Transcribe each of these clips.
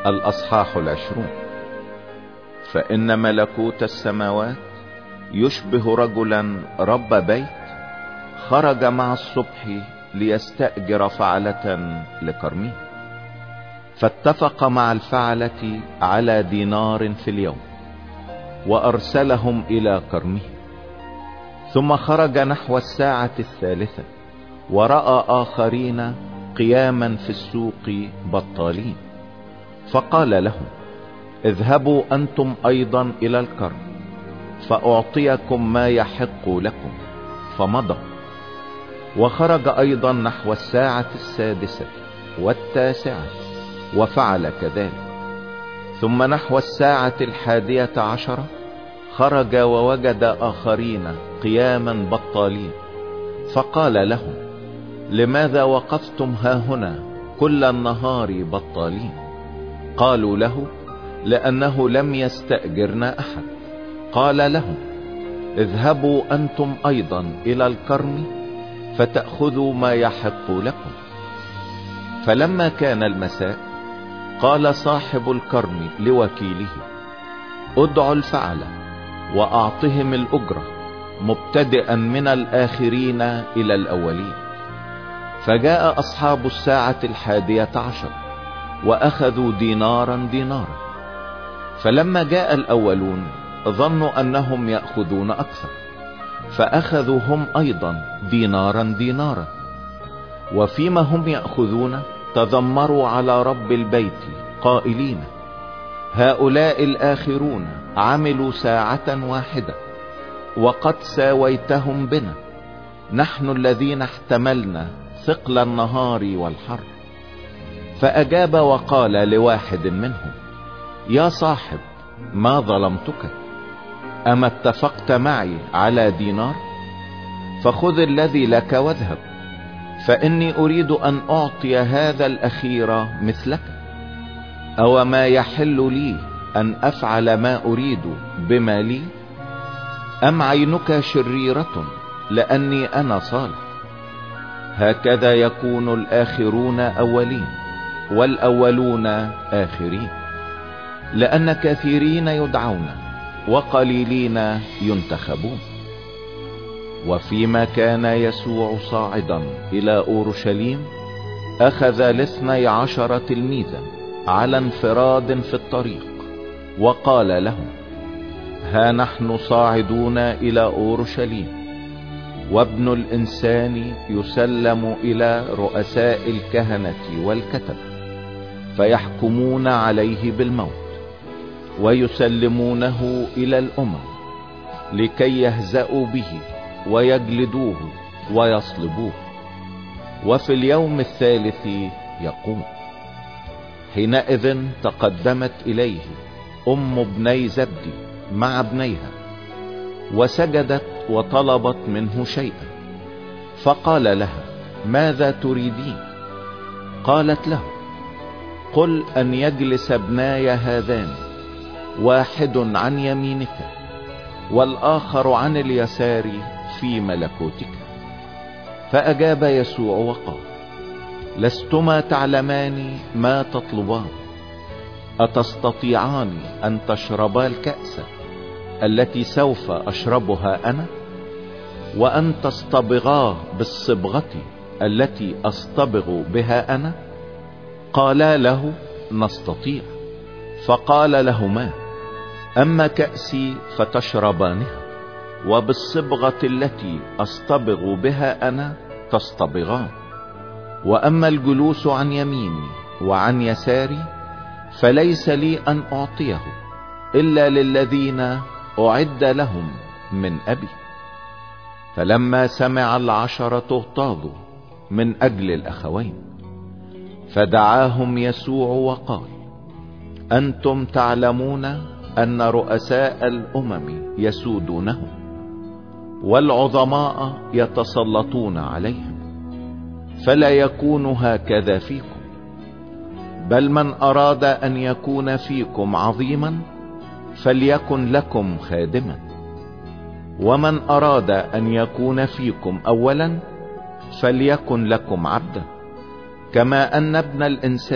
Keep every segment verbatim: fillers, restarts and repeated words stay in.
الأصحاح العشرون. فإن ملكوت السماوات يشبه رجلا رب بيت خرج مع الصبح ليستأجر فعلة لكرمه، فاتفق مع الفعلة على دينار في اليوم وأرسلهم إلى كرمه. ثم خرج نحو الساعة الثالثة ورأى آخرين قياما في السوق بطالين، فقال لهم: اذهبوا أنتم أيضا إلى الكرم فأعطيكم ما يحق لكم. فمضوا. وخرج أيضا نحو الساعة السادسة والتاسعة وفعل كذلك. ثم نحو الساعة الحادية عشرة خرج ووجد آخرين قياما بطالين، فقال لهم: لماذا وقفتم هاهنا كل النهار بطالين؟ قالوا له: لأنه لم يستأجرنا أحد. قال لهم: اذهبوا أنتم أيضا إلى الكرم فتأخذوا ما يحق لكم. فلما كان المساء قال صاحب الكرم لوكيله: ادعوا الفعلة وأعطهم الأجرة مبتدئا من الآخرين إلى الأولين. فجاء أصحاب الساعة الحادية عشر وأخذوا دينارا دينارا. فلما جاء الأولون ظنوا أنهم يأخذون أكثر، فأخذوا هم أيضا دينارا دينارا. وفيما هم يأخذون تذمروا على رب البيت قائلين: هؤلاء الآخرون عملوا ساعة واحدة وقد ساويتهم بنا، نحن الذين احتملنا ثقل النهار والحر. فأجاب وقال لواحد منهم: يا صاحب، ما ظلمتك؟ أما اتفقت معي على دينار؟ فخذ الذي لك واذهب، فإني أريد أن أعطي هذا الأخير مثلك. أو ما يحل لي أن أفعل ما أريد بما لي؟ أم عينك شريرة لأني أنا صالح؟ هكذا يكون الآخرون أولين والأولون آخرين، لأن كثيرين يدعون وقليلين ينتخبون. وفيما كان يسوع صاعدا إلى أورشليم أخذ الاثني عشر تلميذا على انفراد في الطريق وقال لهم: ها نحن صاعدون إلى أورشليم، وابن الإنسان يسلم إلى رؤساء الكهنة والكتبة، فيحكمون عليه بالموت ويسلمونه إلى الأمم لكي يهزأوا به ويجلدوه ويصلبوه، وفي اليوم الثالث يقوم. حينئذ تقدمت إليه أم ابني زبدي مع ابنيها وسجدت وطلبت منه شيئا، فقال لها: ماذا تريدين؟ قالت له: قل أن يجلس ابناي هذان، واحد عن يمينك والآخر عن اليسار في ملكوتك. فأجاب يسوع وقال: لستما تعلمان ما تطلبان. أتستطيعان أن تشربا الكأس التي سوف أشربها أنا، وأن تصطبغا بالصبغة التي أصطبغ بها أنا؟ قالا له: نستطيع. فقال لهما: أما كأسي فتشربانها، وبالصبغة التي أصطبغ بها أنا تصطبغان، وأما الجلوس عن يميني وعن يساري فليس لي أن أعطيه إلا للذين أعد لهم من أبي. فلما سمع العشرة اغتاظوا من أجل الأخوين، فدعاهم يسوع وقال: أنتم تعلمون أن رؤساء الأمم يسودونهم والعظماء يتسلطون عليهم، فلا يكون هكذا فيكم، بل من أراد أن يكون فيكم عظيما فليكن لكم خادما، ومن أراد أن يكون فيكم أولا فليكن لكم عبدا، كما أن ابن الإنسان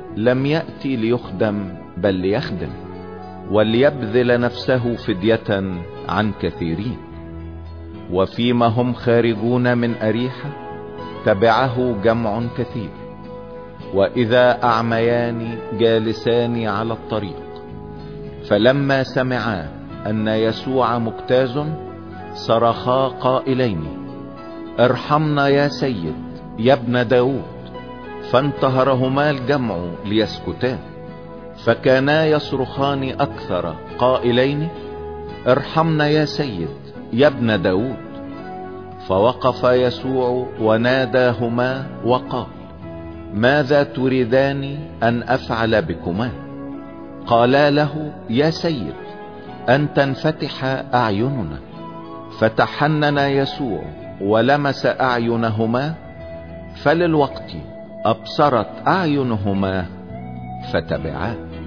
لم يأتي ليخدم بل ليخدم وليبذل نفسه فدية عن كثيرين. وفيما هم خارجون من أريحة تبعه جمع كثير، وإذا أعميان جالسان على الطريق، فلما سمعا أن يسوع مجتاز صرخا قائلين: ارحمنا يا سيد يا ابن داود. فانتهرهما الجمع ليسكتا، فكانا يصرخان أكثر قائلين: ارحمنا يا سيد يا ابن داود. فوقف يسوع وناداهما وقال: ماذا تريدان أن أفعل بكما؟ قالا له: يا سيد أن تنفتح أعيننا. فتحنن يسوع ولمس أعينهما، فللوقت أبصرت أعينهما فتبعاه.